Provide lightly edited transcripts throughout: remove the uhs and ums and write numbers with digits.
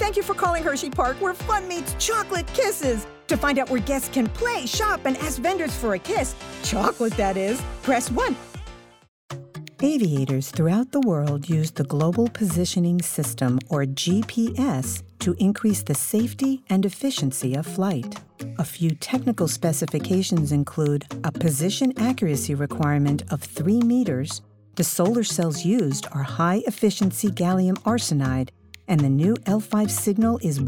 Thank you for calling Hershey Park, where fun meets chocolate kisses. To find out where guests can play, shop, and ask vendors for a kiss, chocolate that is, press 1. Aviators throughout the world use the Global Positioning System, or GPS, to increase the safety and efficiency of flight. A few technical specifications include a position accuracy requirement of 3 meters, the solar cells used are high-efficiency gallium arsenide, and the new L5 signal is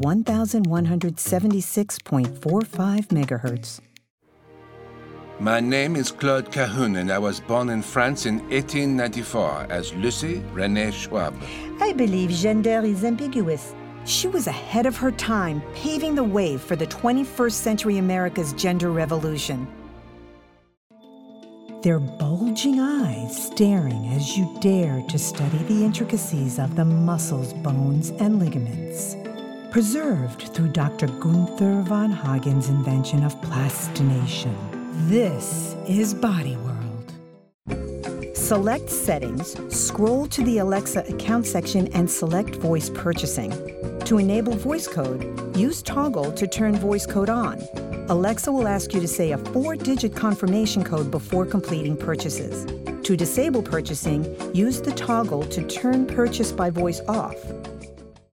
1,176.45 megahertz. My name is Claude Cahun, and I was born in France in 1894 as Lucie Renée Schwab. I believe gender is ambiguous. She was ahead of her time, paving the way for the 21st century America's gender revolution. Their bulging eyes staring as you dare to study the intricacies of the muscles, bones, and ligaments. Preserved through Dr. Gunther von Hagen's invention of plastination. This is Body World. Select Settings, scroll to the Alexa account section and select Voice Purchasing. To enable voice code, use Toggle to turn voice code on. Alexa will ask you to say a 4-digit confirmation code before completing purchases. To disable purchasing, use the toggle to turn purchase by voice off.